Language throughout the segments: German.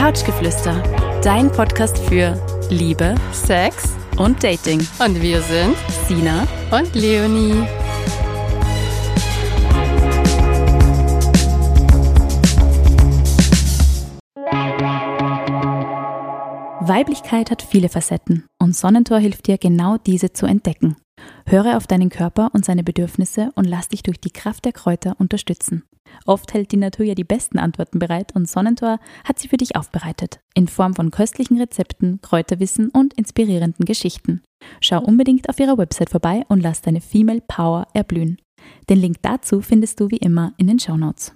Couchgeflüster, dein Podcast für Liebe, Sex und Dating. und wir sind Sina. und Leonie. Weiblichkeit hat viele Facetten und Sonnentor hilft dir, genau diese zu entdecken. Höre auf deinen Körper und seine Bedürfnisse und lass dich durch die Kraft der Kräuter unterstützen. Oft hält die Natur ja die besten Antworten bereit und Sonnentor hat sie für dich aufbereitet, in Form von köstlichen Rezepten, Kräuterwissen und inspirierenden Geschichten. Schau unbedingt auf ihrer Website vorbei und lass deine Female Power erblühen. Den Link dazu findest du wie immer in den Shownotes.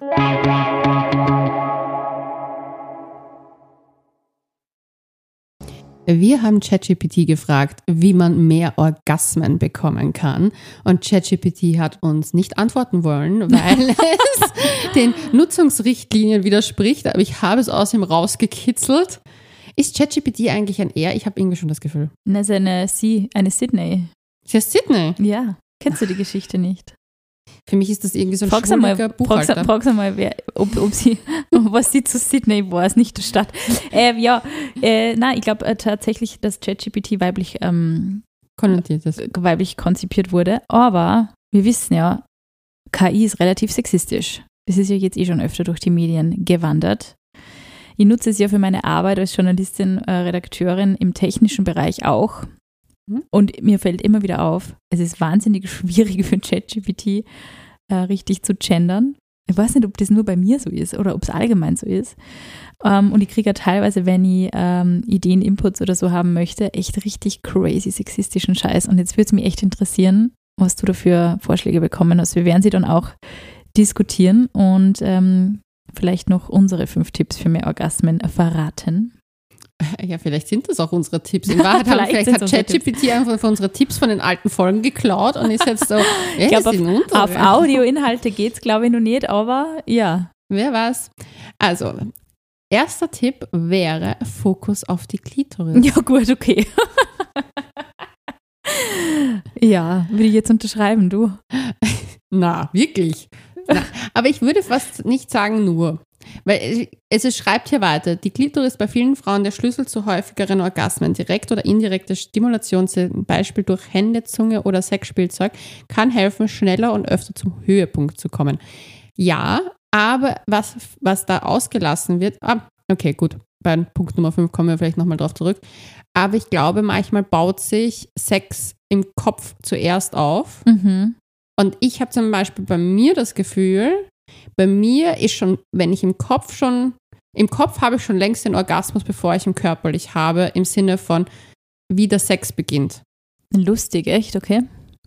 Wir haben ChatGPT gefragt, wie man mehr Orgasmen bekommen kann. Und ChatGPT hat uns nicht antworten wollen, weil es den Nutzungsrichtlinien widerspricht. Aber ich habe es aus ihm rausgekitzelt. Ist ChatGPT eigentlich ein Er? Ich habe irgendwie schon das Gefühl. Das ist eine Sydney. Sie heißt Sydney. Ja, kennst du die Geschichte nicht? Für mich ist das irgendwie so ein Frag's schwuliger Buchhalter. Frag's einmal, was sie zu Sydney war, ist nicht die Stadt. Ich glaube tatsächlich, dass ChatGPT weiblich konzipiert wurde. Aber wir wissen ja, KI ist relativ sexistisch. Das ist ja jetzt schon öfter durch die Medien gewandert. Ich nutze es ja für meine Arbeit als Journalistin, Redakteurin im technischen Bereich auch. Und mir fällt immer wieder auf, es ist wahnsinnig schwierig für ChatGPT richtig zu gendern. Ich weiß nicht, ob das nur bei mir so ist oder ob es allgemein so ist. Und ich kriege ja teilweise, wenn ich Ideen, Inputs oder so haben möchte, echt richtig crazy sexistischen Scheiß. Und jetzt würde es mich echt interessieren, was du dafür Vorschläge bekommen hast. Wir werden sie dann auch diskutieren und vielleicht noch unsere 5 Tipps für mehr Orgasmen verraten. Ja, vielleicht sind das auch unsere Tipps. In Wahrheit hat ChatGPT einfach von unsere Tipps von den alten Folgen geklaut und ist jetzt so, ich glaube, auf Audioinhalte geht es, glaube ich, noch nicht, aber ja. Wer weiß. Also, erster Tipp wäre Fokus auf die Klitoris. Ja, gut, okay. Ja, würde ich jetzt unterschreiben, du. Na, wirklich. Na, aber ich würde fast nicht sagen nur. Weil es schreibt hier weiter, die Klitoris ist bei vielen Frauen der Schlüssel zu häufigeren Orgasmen. Direkte oder indirekte Stimulation, zum Beispiel durch Hände, Zunge oder Sexspielzeug, kann helfen, schneller und öfter zum Höhepunkt zu kommen. Ja, aber was da ausgelassen wird, okay, gut, bei Punkt Nummer 5 kommen wir vielleicht nochmal drauf zurück, aber ich glaube, manchmal baut sich Sex im Kopf zuerst auf. Mhm. Und ich habe zum Beispiel bei mir das Gefühl, bei mir ist schon, wenn ich im Kopf habe ich schon längst den Orgasmus, bevor ich ihn körperlich habe, im Sinne von, wie der Sex beginnt. Lustig, echt, okay.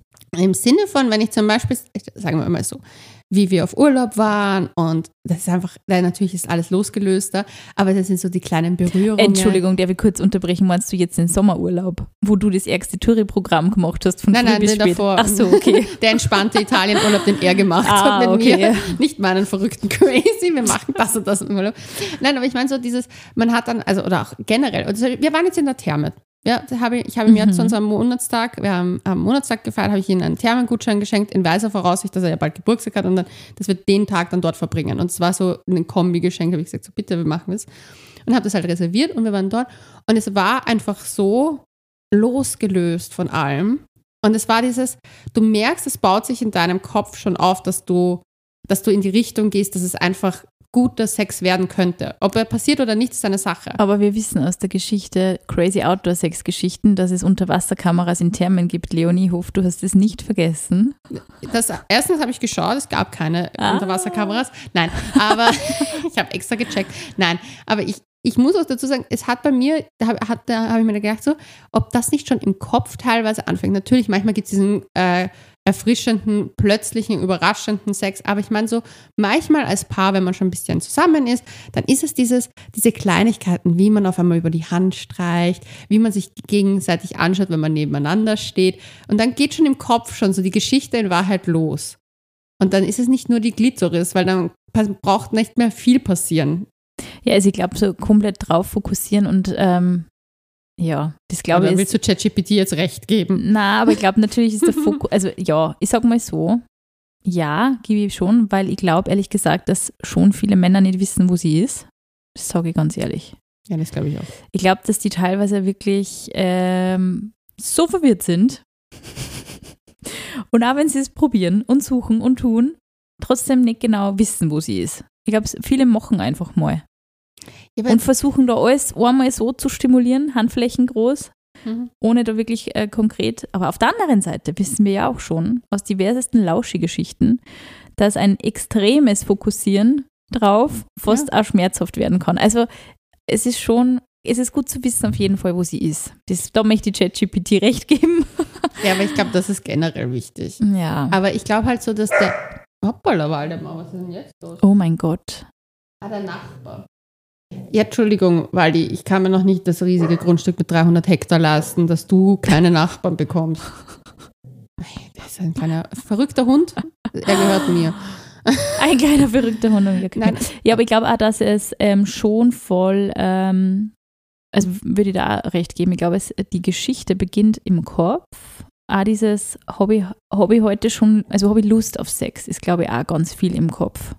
Im Sinne von, wenn ich zum Beispiel, sagen wir mal so, wie wir auf Urlaub waren und das ist einfach, natürlich ist alles losgelöster, aber das sind so die kleinen Berührungen. Entschuldigung, darf ich kurz unterbrechen, meinst du jetzt den Sommerurlaub, wo du das ärgste Touri-Programm gemacht hast von früh bis spät? Davor. Ach so, okay. Der entspannte Italienurlaub, den er gemacht hat mit mir. Nicht meinen verrückten Crazy, wir machen das und das im Urlaub. Nein, aber ich meine so dieses, man hat dann, also oder auch generell, also wir waren jetzt in der Therme. Ja, ich habe ihm ja zu unserem Monatstag, wir haben am Monatstag gefeiert, habe ich ihm einen Thermengutschein geschenkt, in weiser Voraussicht, dass er ja bald Geburtstag hat und dann, dass wir den Tag dann dort verbringen. Und es war so ein Kombi-Geschenk, habe ich gesagt, so bitte, wir machen das. Und habe das halt reserviert und wir waren dort. Und es war einfach so losgelöst von allem. Und es war dieses, du merkst, es baut sich in deinem Kopf schon auf, dass du in die Richtung gehst, dass es einfach guter Sex werden könnte. Ob er passiert oder nicht, ist eine Sache. Aber wir wissen aus der Geschichte, Crazy Outdoor-Sex-Geschichten, dass es Unterwasserkameras in Thermen gibt. Leonie, ich hoffe, du hast es nicht vergessen. Erstens habe ich geschaut, es gab keine Unterwasserkameras. Nein, aber ich habe extra gecheckt. Nein, aber ich muss auch dazu sagen, es hat bei mir, da habe ich mir gedacht, so, ob das nicht schon im Kopf teilweise anfängt. Natürlich, manchmal gibt es diesen erfrischenden, plötzlichen, überraschenden Sex, aber ich meine so, manchmal als Paar, wenn man schon ein bisschen zusammen ist, dann ist es diese Kleinigkeiten, wie man auf einmal über die Hand streicht, wie man sich gegenseitig anschaut, wenn man nebeneinander steht und dann geht schon im Kopf schon so die Geschichte in Wahrheit los. Und dann ist es nicht nur die Klitoris, weil dann braucht nicht mehr viel passieren. Ja, also ich glaube, so komplett drauf fokussieren und ja, das glaube ich. Willst du ChatGPT jetzt recht geben? Na, aber ich glaube, natürlich ist der Fokus, also ja, ich sag mal so, ja, gebe ich schon, weil ich glaube, ehrlich gesagt, dass schon viele Männer nicht wissen, wo sie ist. Das sage ich ganz ehrlich. Ja, das glaube ich auch. Ich glaube, dass die teilweise wirklich so verwirrt sind. Und auch wenn sie es probieren und suchen und tun, trotzdem nicht genau wissen, wo sie ist. Ich glaube, viele machen einfach mal. Ja, und versuchen da alles einmal so zu stimulieren, Handflächen groß, ohne da wirklich konkret. Aber auf der anderen Seite wissen wir ja auch schon aus diversesten Lauschi-Geschichten, dass ein extremes Fokussieren drauf fast auch schmerzhaft werden kann. Also es ist gut zu wissen auf jeden Fall, wo sie ist. Da möchte ich ChatGPT recht geben. Ja, aber ich glaube, das ist generell wichtig. Ja. Aber ich glaube halt so, dass Hoppala, Waldemar, was ist denn jetzt los? Oh mein Gott. Der Nachbar. Ja, Entschuldigung, Waldi, ich kann mir noch nicht das riesige Grundstück mit 300 Hektar leisten, dass du keine Nachbarn bekommst. Das ist ein kleiner verrückter Hund. Er gehört mir. Ein kleiner verrückter Hund. Nein. Ja, aber ich glaube auch, dass es schon voll, also würde ich da auch recht geben, ich glaube, die Geschichte beginnt im Kopf. Auch dieses habe ich heute schon, also habe ich Lust auf Sex, ist glaube ich auch ganz viel im Kopf.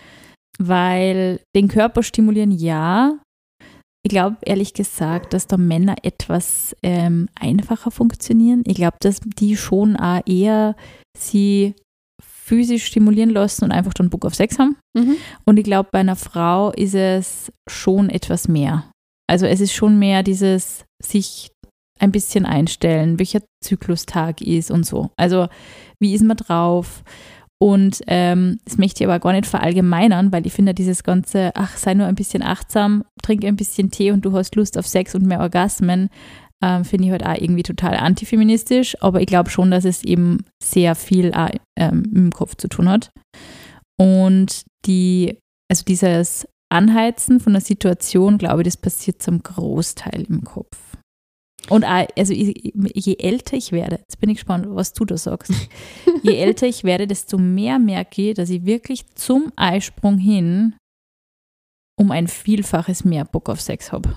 Weil den Körper stimulieren, ja. Ich glaube ehrlich gesagt, dass da Männer etwas einfacher funktionieren. Ich glaube, dass die schon auch eher sie physisch stimulieren lassen und einfach dann Bock auf Sex haben. Und ich glaube, bei einer Frau ist es schon etwas mehr. Also es ist schon mehr dieses sich ein bisschen einstellen, welcher Zyklustag ist und so. Also wie ist man drauf? Und das möchte ich aber gar nicht verallgemeinern, weil ich finde dieses ganze, sei nur ein bisschen achtsam, trinke ein bisschen Tee und du hast Lust auf Sex und mehr Orgasmen, finde ich halt auch irgendwie total antifeministisch. Aber ich glaube schon, dass es eben sehr viel auch, im Kopf zu tun hat. Und dieses Anheizen von der Situation, glaube ich, das passiert zum Großteil im Kopf. Und auch, also je älter ich werde, jetzt bin ich gespannt, was du da sagst, je älter ich werde, desto mehr merke ich, dass ich wirklich zum Eisprung hin um ein Vielfaches mehr Bock auf Sex habe.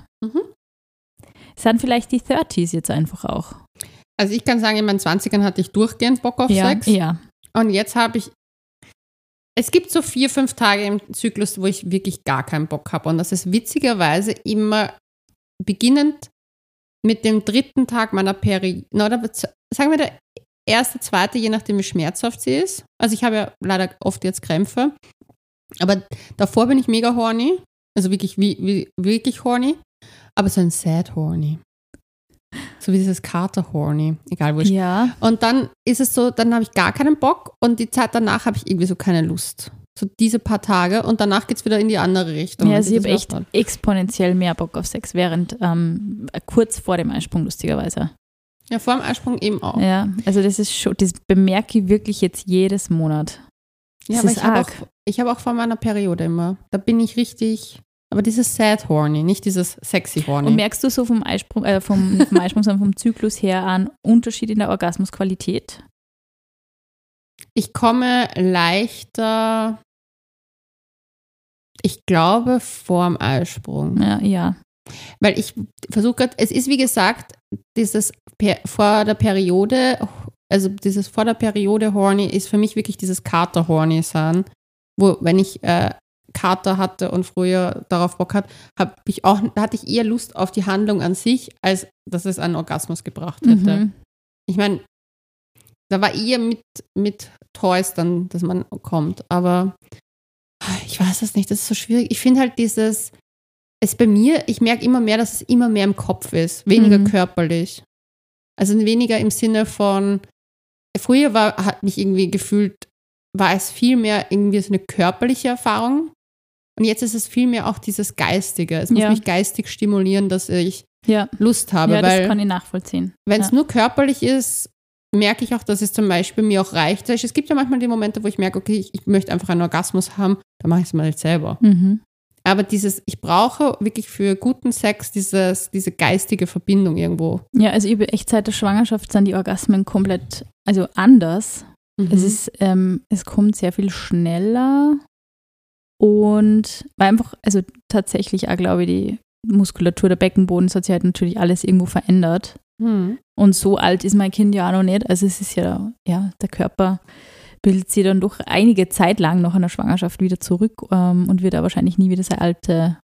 Es sind vielleicht die 30s jetzt einfach auch. Also ich kann sagen, in meinen 20ern hatte ich durchgehend Bock auf Sex. Ja. Und jetzt habe ich, es gibt so 4-5 Tage im Zyklus, wo ich wirklich gar keinen Bock habe. Und das ist witzigerweise immer beginnend mit dem 3. Tag meiner Periode, oder sagen wir der 1., 2., je nachdem wie schmerzhaft sie ist. Also ich habe ja leider oft jetzt Krämpfe, aber davor bin ich mega horny, also wirklich wirklich horny, aber so ein sad horny. So wie dieses Kater-horny, egal wo ich. Ja. Und dann ist es so, dann habe ich gar keinen Bock und die Zeit danach habe ich irgendwie so keine Lust. So diese paar Tage und danach geht es wieder in die andere Richtung. Ja, also ich habe echt exponentiell mehr Bock auf Sex, während kurz vor dem Eisprung lustigerweise. Ja, vor dem Eisprung eben auch. Ja, also das ist schon, das bemerke ich wirklich jetzt jedes Monat. Ja, aber ich habe auch vor meiner Periode immer, da bin ich richtig, aber dieses sad horny, nicht dieses sexy horny. Und merkst du so vom Eisprung, sondern vom Zyklus her einen Unterschied in der Orgasmusqualität? Ich komme leichter, ich glaube, vorm Eisprung. Ja. Weil ich versuche gerade, es ist wie gesagt, dieses vor der Periode, also dieses vor der Periode horny ist für mich wirklich dieses Kater-horny sein, wo, wenn ich Kater hatte und früher darauf Bock hatte, da hatte ich eher Lust auf die Handlung an sich, als dass es einen Orgasmus gebracht hätte. Ich meine, da war eher mit Toys dann, dass man kommt, aber ich weiß das nicht, das ist so schwierig. Ich finde halt bei mir, ich merke immer mehr, dass es immer mehr im Kopf ist, weniger körperlich. Also weniger im Sinne von, früher hat mich irgendwie gefühlt, war es viel mehr irgendwie so eine körperliche Erfahrung und jetzt ist es viel mehr auch dieses Geistige. Es muss mich geistig stimulieren, dass ich Lust habe. Ja, das kann ich nachvollziehen. Wenn es nur körperlich ist, merke ich auch, dass es zum Beispiel mir auch reicht. Es gibt ja manchmal die Momente, wo ich merke, okay, ich möchte einfach einen Orgasmus haben, dann mache ich es mal nicht selber. Aber ich brauche wirklich für guten Sex diese geistige Verbindung irgendwo. Ja, also echt seit der Schwangerschaft sind die Orgasmen komplett, also anders. Es kommt sehr viel schneller und weil einfach, also tatsächlich auch, glaube ich, die Muskulatur, der Beckenboden, das hat sich halt natürlich alles irgendwo verändert. Und so alt ist mein Kind ja auch noch nicht. Also es ist ja, der Körper bildet sich dann doch einige Zeit lang nach einer Schwangerschaft wieder zurück und wird da wahrscheinlich nie wieder seine alte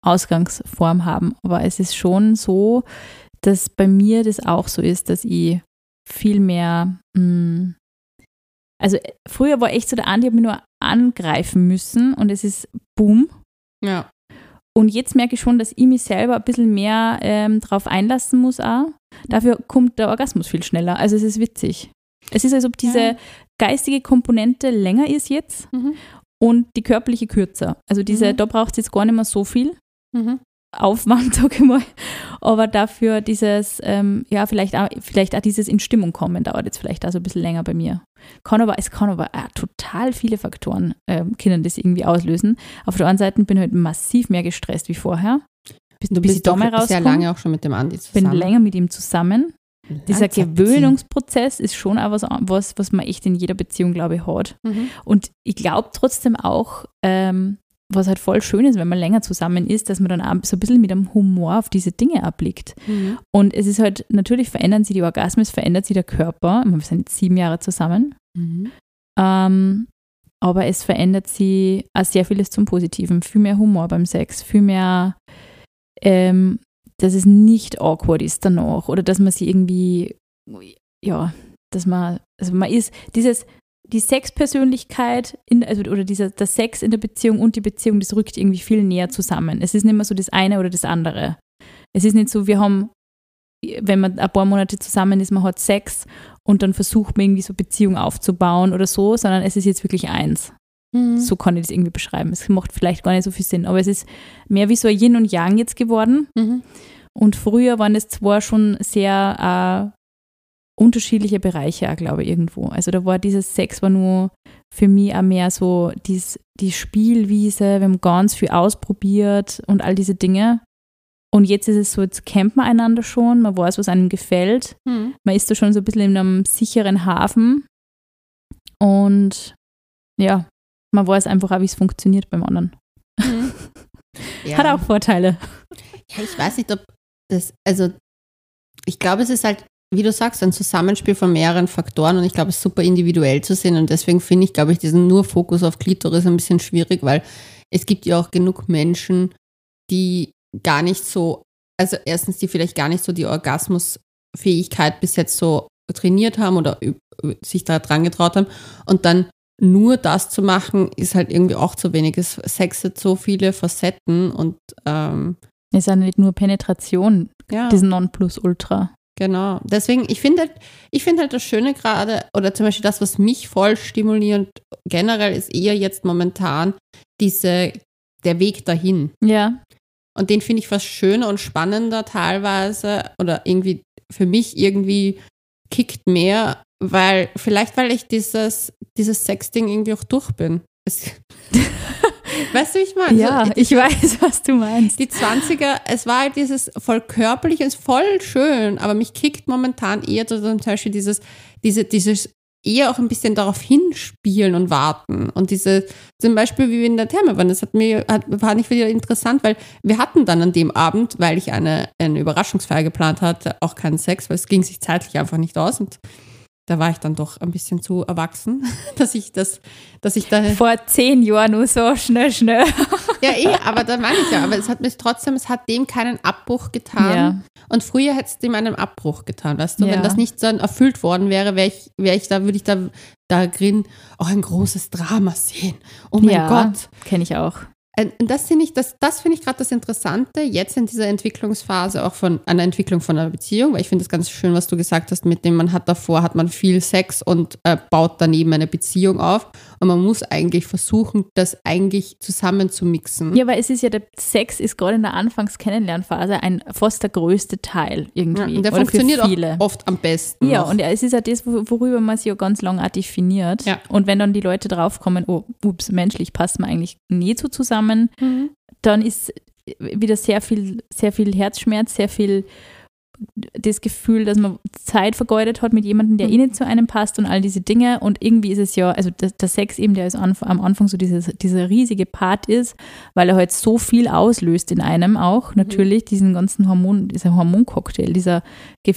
Ausgangsform haben. Aber es ist schon so, dass bei mir das auch so ist, dass ich viel mehr, also früher war echt so der Andi, ich habe mich nur angreifen müssen und es ist boom. Ja. Und jetzt merke ich schon, dass ich mich selber ein bisschen mehr drauf einlassen muss auch. Dafür kommt der Orgasmus viel schneller. Also es ist witzig. Es ist, als ob diese geistige Komponente länger ist jetzt und die körperliche kürzer. Also da braucht es jetzt gar nicht mehr so viel Aufwand, sage ich mal. Aber dafür dieses, vielleicht auch dieses in Stimmung kommen, dauert jetzt vielleicht auch so ein bisschen länger bei mir. Es kann aber total viele Faktoren können das irgendwie auslösen. Auf der einen Seite bin ich halt massiv mehr gestresst wie vorher. Du bist doch sehr lange auch schon mit dem Andi zusammen. Bin länger mit ihm zusammen. Dieser Gewöhnungsprozess ist schon auch was man echt in jeder Beziehung, glaube ich, hat. Und ich glaube trotzdem auch, was halt voll schön ist, wenn man länger zusammen ist, dass man dann auch so ein bisschen mit einem Humor auf diese Dinge erblickt. Und es ist halt, natürlich verändern sich die Orgasmen, verändert sich der Körper. Wir sind jetzt 7 Jahre zusammen. Aber es verändert sich auch sehr vieles zum Positiven. Viel mehr Humor beim Sex, viel mehr, dass es nicht awkward ist danach oder dass man sich irgendwie, man ist die Sexpersönlichkeit der Sex in der Beziehung und die Beziehung, das rückt irgendwie viel näher zusammen. Es ist nicht mehr so das eine oder das andere. Es ist nicht so, wenn man ein paar Monate zusammen ist, man hat Sex und dann versucht man irgendwie so Beziehung aufzubauen oder so, sondern es ist jetzt wirklich eins. So kann ich das irgendwie beschreiben. Es macht vielleicht gar nicht so viel Sinn, aber es ist mehr wie so ein Yin und Yang jetzt geworden. Und früher waren es zwar schon sehr unterschiedliche Bereiche auch, glaube ich, irgendwo. Also da war dieses Sex war nur für mich auch mehr so die Spielwiese, wir haben ganz viel ausprobiert und all diese Dinge. Und jetzt ist es so, jetzt kennt man einander schon, man weiß, was einem gefällt. Man ist da schon so ein bisschen in einem sicheren Hafen. Und ja, man weiß einfach auch, wie es funktioniert beim anderen. Hat auch Vorteile. Ja, ich weiß nicht, ob ich glaube, es ist halt, wie du sagst, ein Zusammenspiel von mehreren Faktoren und ich glaube, es ist super individuell zu sehen und deswegen finde ich, glaube ich, diesen nur Fokus auf Klitoris ein bisschen schwierig, weil es gibt ja auch genug Menschen, die gar nicht so, also erstens, die vielleicht gar nicht so die Orgasmusfähigkeit bis jetzt so trainiert haben oder sich da dran getraut haben und dann nur das zu machen, ist halt irgendwie auch zu wenig. Sex hat so viele Facetten und es ist ja nicht nur Penetration, das Nonplusultra. Genau. Deswegen, ich finde halt das Schöne gerade, oder zum Beispiel das, was mich voll stimuliert, generell ist eher jetzt momentan der Weg dahin. Ja. Und den finde ich fast schöner und spannender teilweise oder irgendwie für mich irgendwie kickt mehr, weil ich dieses Sexding irgendwie auch durch bin. Weißt du, wie ich meine? Ja, ich weiß, was du meinst. Die 20er, es war halt dieses voll körperlich, es ist voll schön, aber mich kickt momentan eher so zum Beispiel dieses eher auch ein bisschen darauf hinspielen und warten. Und zum Beispiel, wie wir in der Therme waren, das war nicht wieder interessant, weil wir hatten dann an dem Abend, weil ich eine Überraschungsfeier geplant hatte, auch keinen Sex, weil es ging sich zeitlich einfach nicht aus und da war ich dann doch ein bisschen zu erwachsen, dass ich da... Vor 10 Jahren nur so schnell. Ja, aber da meine ich ja, aber es hat dem keinen Abbruch getan. Ja. Und früher hätte es dem einen Abbruch getan, weißt du? Ja. Wenn das nicht dann erfüllt worden wäre, würde ich da drin auch ein großes Drama sehen. Oh mein Gott. Kenne ich auch. Und das finde ich gerade das Interessante, jetzt in dieser Entwicklungsphase auch von einer Entwicklung von einer Beziehung, weil ich finde es ganz schön, was du gesagt hast, mit dem hat man viel Sex und baut daneben eine Beziehung auf und man muss eigentlich versuchen, das eigentlich zusammen zu mixen. Ja, weil es ist ja, der Sex ist gerade in der Anfangs-Kennenlernphase fast der größte Teil irgendwie. Ja, und der funktioniert auch oft am besten. Ja, und es ist ja das, worüber man sich ja ganz lange auch definiert. Ja. Und wenn dann die Leute draufkommen, menschlich passt man eigentlich nie so zusammen, dann ist wieder sehr viel Herzschmerz, sehr viel das Gefühl, dass man Zeit vergeudet hat mit jemandem, der nicht zu einem passt und all diese Dinge. Und irgendwie ist es ja, also der Sex eben, der ist am Anfang so dieser riesige Part ist, weil er halt so viel auslöst in einem auch, natürlich diesen ganzen dieser Hormoncocktail, diese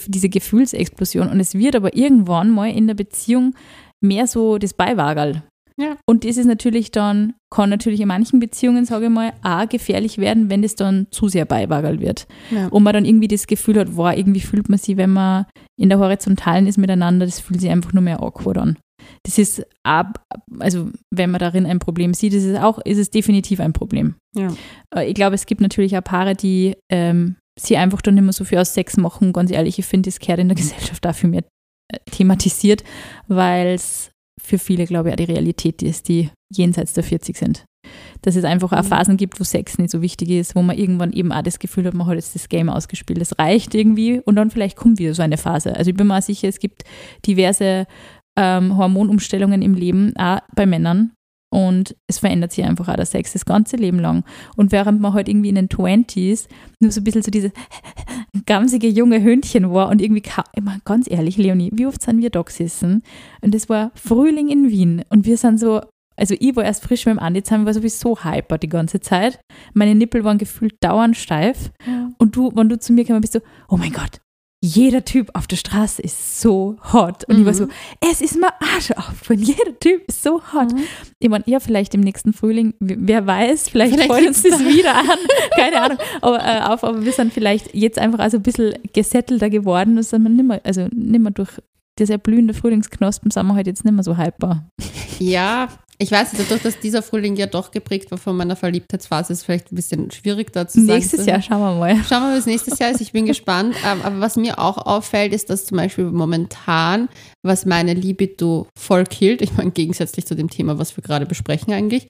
Gefühlsexplosion. Und es wird aber irgendwann mal in der Beziehung mehr so das Beiwagerl. Ja. Und das ist natürlich dann, kann natürlich in manchen Beziehungen, sage ich mal, auch gefährlich werden, wenn das dann zu sehr beiwagelt wird. Ja. Und man dann irgendwie das Gefühl hat, wow, irgendwie fühlt man sich, wenn man in der Horizontalen ist miteinander, das fühlt sich einfach nur mehr awkward an. Das ist, also wenn man darin ein Problem sieht, ist es definitiv ein Problem. Ja. Ich glaube, es gibt natürlich auch Paare, die sie einfach dann nicht mehr so viel aus Sex machen. Ganz ehrlich, ich finde, das gehört in der Gesellschaft dafür mehr thematisiert, weil es für viele, glaube ich, auch die Realität ist, die jenseits der 40 sind. Dass es einfach auch Phasen gibt, wo Sex nicht so wichtig ist, wo man irgendwann eben auch das Gefühl hat, man hat jetzt das Game ausgespielt, das reicht irgendwie und dann vielleicht kommt wieder so eine Phase. Also ich bin mir auch sicher, es gibt diverse Hormonumstellungen im Leben, auch bei Männern. Und es verändert sich einfach auch der Sex das ganze Leben lang. Und während man halt irgendwie in den 20s nur so ein bisschen so dieses gamsige junge Hündchen war und irgendwie, ich meine, ganz ehrlich, Leonie, wie oft sind wir da gesessen? Und das war Frühling in Wien und wir sind so, also ich war erst frisch mit dem Andi, jetzt haben wir sowieso hyper die ganze Zeit. Meine Nippel waren gefühlt dauernd steif. Ja. Und du, wenn du zu mir kamst, bist du, oh mein Gott, jeder Typ auf der Straße ist so hot. Und ich war so, es ist mir Arsch auf. Und jeder Typ ist so hot. Ich meine, ja, vielleicht im nächsten Frühling, wer weiß, vielleicht freut uns das wieder an. Keine Ahnung. Aber wir sind vielleicht jetzt einfach also ein bisschen gesettelter geworden. Das sind wir nicht mehr durch das erblühende Frühlingsknospen sind wir halt jetzt nicht mehr so hyper. Ja, ich weiß nicht, dadurch, dass dieser Frühling ja doch geprägt war von meiner Verliebtheitsphase, ist es vielleicht ein bisschen schwierig da zu sagen. Nächstes Jahr schauen wir mal. Schauen wir mal, was nächstes Jahr ist. Ich bin gespannt. Aber was mir auch auffällt, ist, dass zum Beispiel momentan, was meine Libido voll killt, ich meine gegensätzlich zu dem Thema, was wir gerade besprechen eigentlich,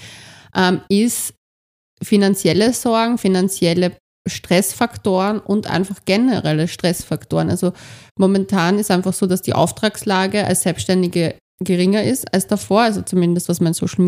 ist finanzielle Sorgen, finanzielle Stressfaktoren und einfach generelle Stressfaktoren. Also momentan ist einfach so, dass die Auftragslage als Selbstständige geringer ist als davor, also zumindest was mein Social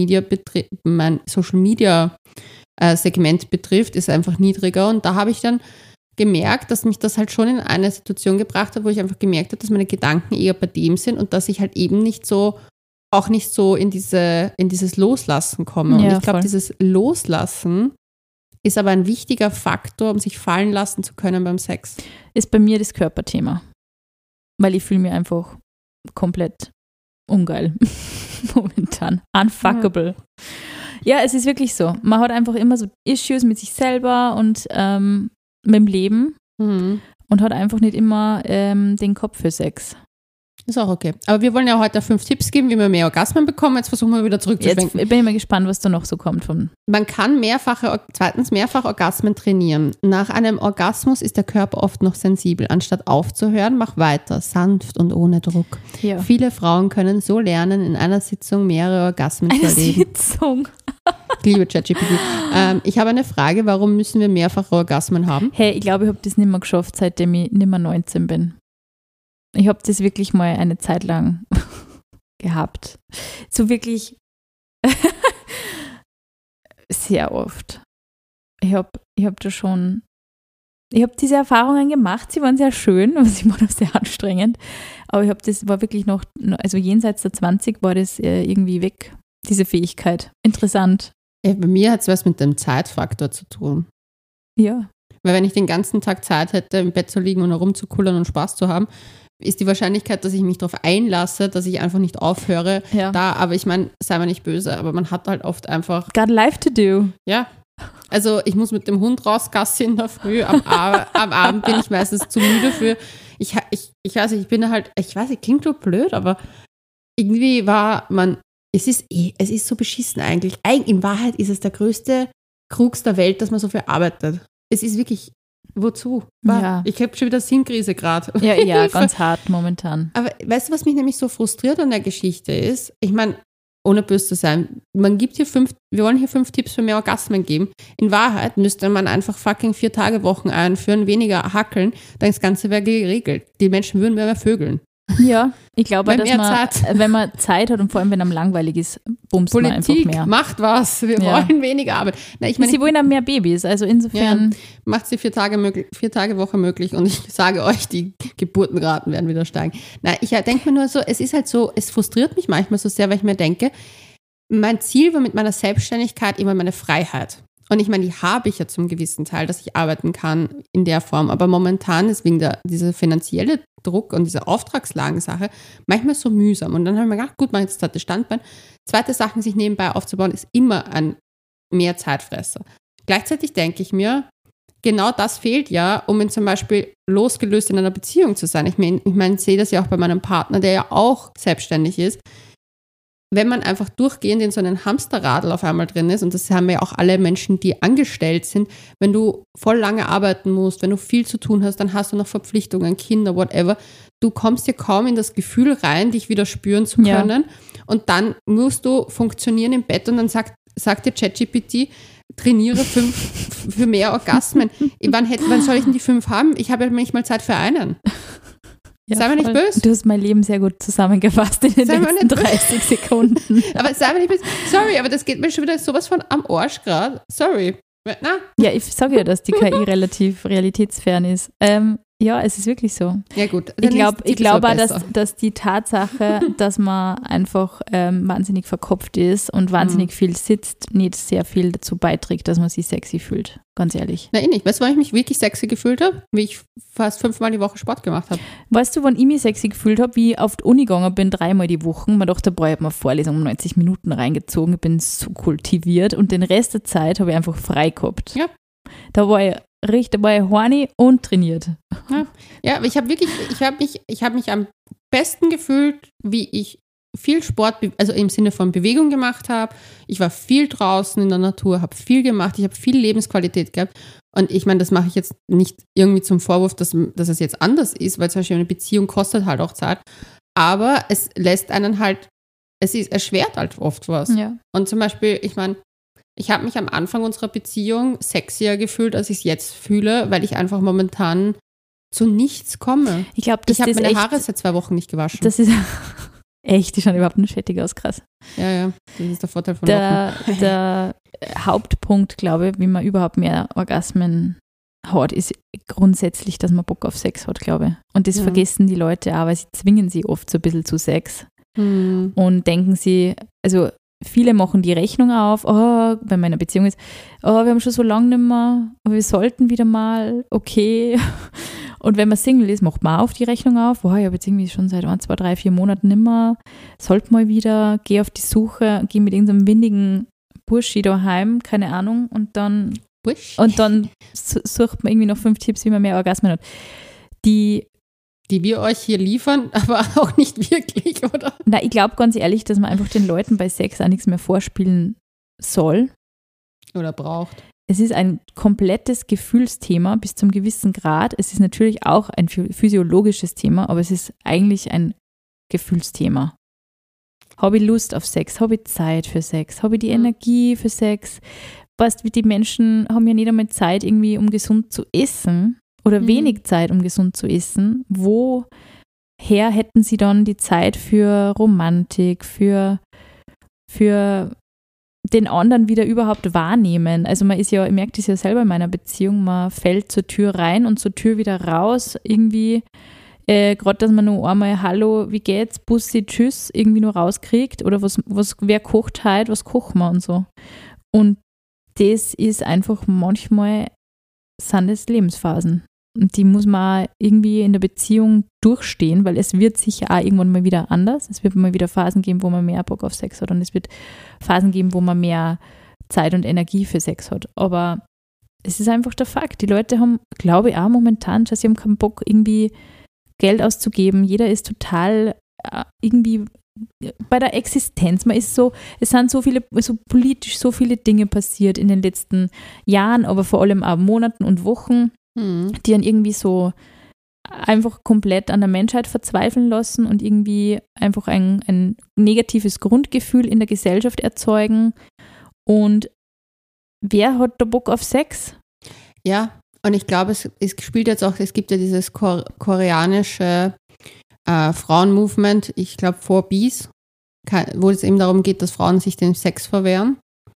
Media Segment betrifft, ist einfach niedriger und da habe ich dann gemerkt, dass mich das halt schon in eine Situation gebracht hat, wo ich einfach gemerkt habe, dass meine Gedanken eher bei dem sind und dass ich halt eben nicht so in dieses Loslassen komme. Und ich glaube, dieses Loslassen ist aber ein wichtiger Faktor, um sich fallen lassen zu können beim Sex. Ist bei mir das Körperthema, weil ich fühle mich einfach komplett ungeil momentan. Unfuckable. Ja, es ist wirklich so. Man hat einfach immer so Issues mit sich selber und mit dem Leben und hat einfach nicht immer den Kopf für Sex. Ist auch okay. Aber wir wollen ja heute 5 Tipps geben, wie wir mehr Orgasmen bekommen. Jetzt versuchen wir wieder zurückzuschwenken. Jetzt bin ich mal gespannt, was da noch so kommt. Man kann mehrfach Orgasmen trainieren. Nach einem Orgasmus ist der Körper oft noch sensibel. Anstatt aufzuhören, mach weiter, sanft und ohne Druck. Ja. Viele Frauen können so lernen, in einer Sitzung mehrere Orgasmen zu erleben. Sitzung? Ich liebe ChatGPT. Ich habe eine Frage, warum müssen wir mehrfache Orgasmen haben? Hey, ich glaube, ich habe das nicht mehr geschafft, seitdem ich nicht mehr 19 bin. Ich habe das wirklich mal eine Zeit lang gehabt. So wirklich sehr oft. Ich hab diese Erfahrungen gemacht, sie waren sehr schön, aber sie waren auch sehr anstrengend. Aber das war wirklich noch, also jenseits der 20 war das irgendwie weg, diese Fähigkeit. Interessant. Bei mir hat es was mit dem Zeitfaktor zu tun. Ja. Weil wenn ich den ganzen Tag Zeit hätte, im Bett zu liegen und herumzukullern und Spaß zu haben, ist die Wahrscheinlichkeit, dass ich mich darauf einlasse, dass ich einfach nicht aufhöre, da. Aber ich meine, sei mal nicht böse, aber man hat halt oft einfach... Got life to do. Ja. Also ich muss mit dem Hund raus, Gassi in der Früh, am Abend bin ich meistens zu müde für... Ich weiß nicht, ich bin halt... Ich weiß nicht, klingt so blöd, aber irgendwie es ist so beschissen eigentlich. In Wahrheit ist es der größte Krux der Welt, dass man so viel arbeitet. Es ist wirklich... Wozu? Ja. Ich habe schon wieder Sinnkrise gerade. Ja, ganz hart momentan. Aber weißt du, was mich nämlich so frustriert an der Geschichte ist? Ich meine, ohne böse zu sein, wir wollen hier 5 Tipps für mehr Orgasmen geben. In Wahrheit müsste man einfach fucking 4-Tage-Wochen einführen, weniger hackeln, dann das Ganze wäre geregelt. Die Menschen würden mehr vögeln. Ja, ich glaube, dass wenn man Zeit hat und vor allem, wenn einem langweilig ist, bumst man einfach mehr. Politik macht was, wir wollen weniger Arbeit. Sie wollen dann mehr Babys, also insofern... Ja, macht sie 4-Tage-Woche möglich und ich sage euch, die Geburtenraten werden wieder steigen. Ich denke mir nur so, es ist halt so, es frustriert mich manchmal so sehr, weil ich mir denke, mein Ziel war mit meiner Selbstständigkeit immer meine Freiheit. Und ich meine, die habe ich ja zum gewissen Teil, dass ich arbeiten kann in der Form. Aber momentan ist wegen dieser finanzielle Druck und dieser Auftragslagensache manchmal so mühsam. Und dann habe ich mir gedacht, gut, mache ich das zweite Standbein. Zweite Sachen, sich nebenbei aufzubauen, ist immer ein mehr Zeitfresser. Gleichzeitig denke ich mir, genau das fehlt ja, um zum Beispiel losgelöst in einer Beziehung zu sein. Ich meine, ich sehe das ja auch bei meinem Partner, der ja auch selbstständig ist. Wenn man einfach durchgehend in so einem Hamsterradl auf einmal drin ist, und das haben ja auch alle Menschen, die angestellt sind, wenn du voll lange arbeiten musst, wenn du viel zu tun hast, dann hast du noch Verpflichtungen, Kinder, whatever. Du kommst ja kaum in das Gefühl rein, dich wieder spüren zu können. Ja. Und dann musst du funktionieren im Bett und dann sagt dir ChatGPT, trainiere 5 für mehr Orgasmen. Wann soll ich denn die 5 haben? Ich habe ja nicht mal Zeit für einen. Ja, sei mir nicht böse. Du hast mein Leben sehr gut zusammengefasst in den letzten 30 Sekunden. Aber sei mir nicht böse. Sorry, aber das geht mir schon wieder sowas von am Arsch gerade. Sorry. Na? Ja, ich sage ja, dass die KI relativ realitätsfern ist. Ja, es ist wirklich so. Ja gut. Ich glaube auch, dass die Tatsache, dass man einfach wahnsinnig verkopft ist und wahnsinnig viel sitzt, nicht sehr viel dazu beiträgt, dass man sich sexy fühlt. Ganz ehrlich. Na, nicht. Weißt du, wann ich mich wirklich sexy gefühlt habe? Wie ich fast 5-mal die Woche Sport gemacht habe. Weißt du, wann ich mich sexy gefühlt habe? Wie ich auf die Uni gegangen bin, 3-mal die Woche. Man dachte, ich habe mir Vorlesung um 90 Minuten reingezogen. Ich bin so kultiviert und den Rest der Zeit habe ich einfach frei gehabt. Ja. Da war ich horny und trainiert. Ja, aber ich habe mich am besten gefühlt, wie ich viel Sport, also im Sinne von Bewegung gemacht habe. Ich war viel draußen in der Natur, habe viel gemacht, ich habe viel Lebensqualität gehabt. Und ich meine, das mache ich jetzt nicht irgendwie zum Vorwurf, dass es jetzt anders ist, weil zum Beispiel eine Beziehung kostet halt auch Zeit. Aber es lässt einen halt, es erschwert halt oft was. Ja. Und zum Beispiel, ich meine, ich habe mich am Anfang unserer Beziehung sexier gefühlt, als ich es jetzt fühle, weil ich einfach momentan zu nichts komme. Ich habe meine Haare seit 2 Wochen nicht gewaschen. Das ist echt, die schauen überhaupt nicht fettig aus, krass. Ja, das ist der Vorteil von Locken. Der Hauptpunkt, glaube ich, wie man überhaupt mehr Orgasmen hat, ist grundsätzlich, dass man Bock auf Sex hat, glaube ich. Und das vergessen die Leute auch, weil sie zwingen sie oft so ein bisschen zu Sex. Und denken sie, also viele machen die Rechnung auf, wenn man in einer Beziehung ist, wir haben schon so lange nicht mehr, aber wir sollten wieder mal, okay. Und wenn man Single ist, macht man auch auf die Rechnung auf, ich habe jetzt irgendwie schon seit 1, 2, 3, 4 Monaten nicht mehr, sollte mal wieder, gehe auf die Suche, gehe mit irgendeinem windigen Burschi daheim, keine Ahnung, und dann sucht man irgendwie noch 5 Tipps, wie man mehr Orgasmen hat. Die wir euch hier liefern, aber auch nicht wirklich, oder? Na, ich glaube ganz ehrlich, dass man einfach den Leuten bei Sex auch nichts mehr vorspielen soll. Oder braucht. Es ist ein komplettes Gefühlsthema bis zum gewissen Grad. Es ist natürlich auch ein physiologisches Thema, aber es ist eigentlich ein Gefühlsthema. Habe ich Lust auf Sex? Habe ich Zeit für Sex? Habe ich die Energie für Sex? Weißt du, die Menschen haben ja nicht einmal Zeit, irgendwie, um gesund zu essen. Oder wenig Zeit, um gesund zu essen. Woher hätten sie dann die Zeit für Romantik, für den anderen wieder überhaupt wahrnehmen? Also ich merke das ja selber in meiner Beziehung, man fällt zur Tür rein und zur Tür wieder raus. Irgendwie, gerade dass man nur einmal Hallo, wie geht's, Bussi, Tschüss, irgendwie nur rauskriegt. Oder wer kocht heute, was kochen wir und so. Und das ist einfach manchmal, sind es Lebensphasen. Und die muss man irgendwie in der Beziehung durchstehen, weil es wird sicher auch irgendwann mal wieder anders. Es wird mal wieder Phasen geben, wo man mehr Bock auf Sex hat und es wird Phasen geben, wo man mehr Zeit und Energie für Sex hat. Aber es ist einfach der Fakt. Die Leute haben, glaube ich, auch momentan, sie haben keinen Bock, irgendwie Geld auszugeben. Jeder ist total irgendwie bei der Existenz. Es sind so politisch so viele Dinge passiert in den letzten Jahren, aber vor allem auch Monaten und Wochen, die dann irgendwie so einfach komplett an der Menschheit verzweifeln lassen und irgendwie einfach ein negatives Grundgefühl in der Gesellschaft erzeugen. Und wer hat da Bock auf Sex? Ja, und ich glaube, es spielt jetzt auch, es gibt ja dieses koreanische Frauenmovement, ich glaube 4Bs, wo es eben darum geht, dass Frauen sich dem Sex verwehren.